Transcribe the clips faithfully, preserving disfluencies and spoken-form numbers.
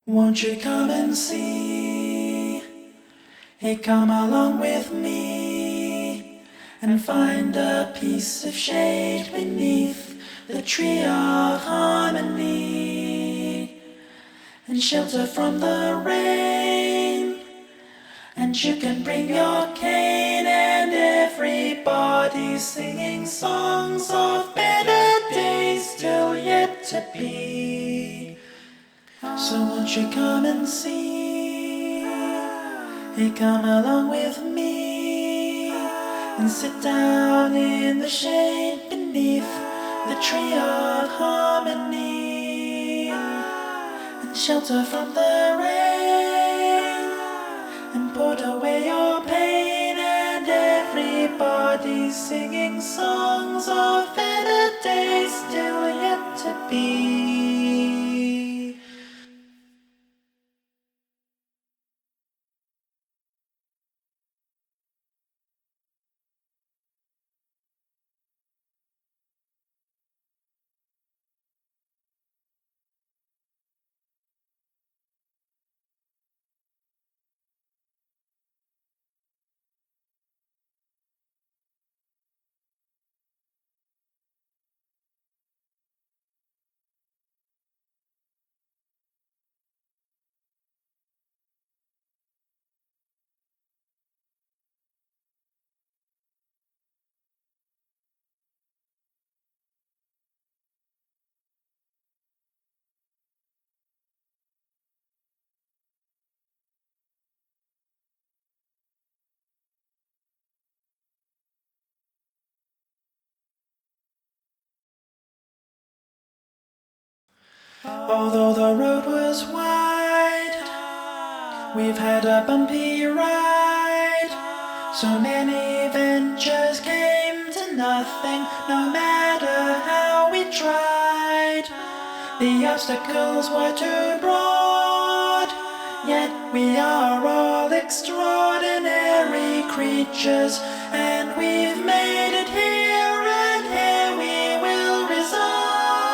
Won't you come and see? Hey, come along with me and find a piece of shade beneath the tree of harmony and shelter from the rain. And you can bring your cane and everybody's singing songs of better days still yet to be. So won't you come and see? Hey, come along with me and sit down in the shade beneath the tree of harmony and shelter from the rain and put away your pain. And everybody's singing songs of better days still yet to be. Although the road was wide, we've had a bumpy ride. So many ventures came to nothing, no matter how we tried. The obstacles were too broad, yet we are all extraordinary creatures, and we've made it here, and here we will reside.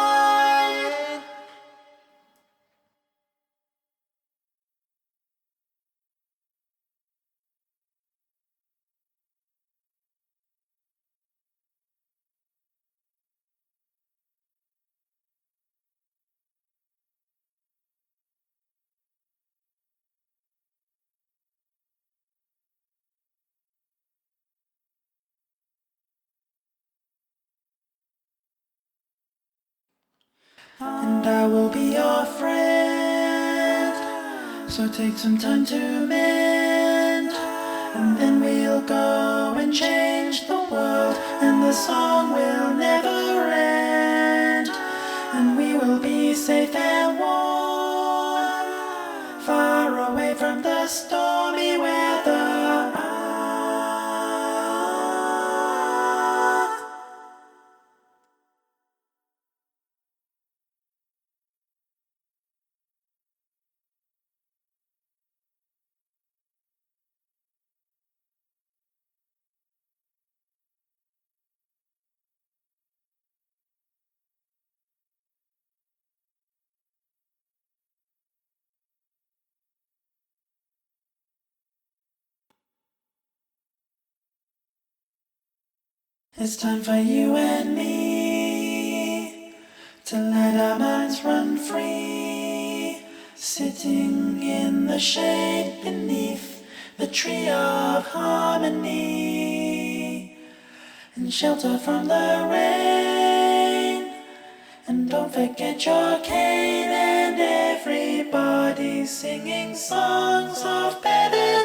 And I will be your friend, so take some time to mend, and then we'll go and change the world, and the song will never end, and we will be safe and warm, far away from the stormy weather. It's time for you and me to let our minds run free, sitting in the shade beneath the tree of harmony and shelter from the rain. And don't forget your cane, and everybody's singing songs of better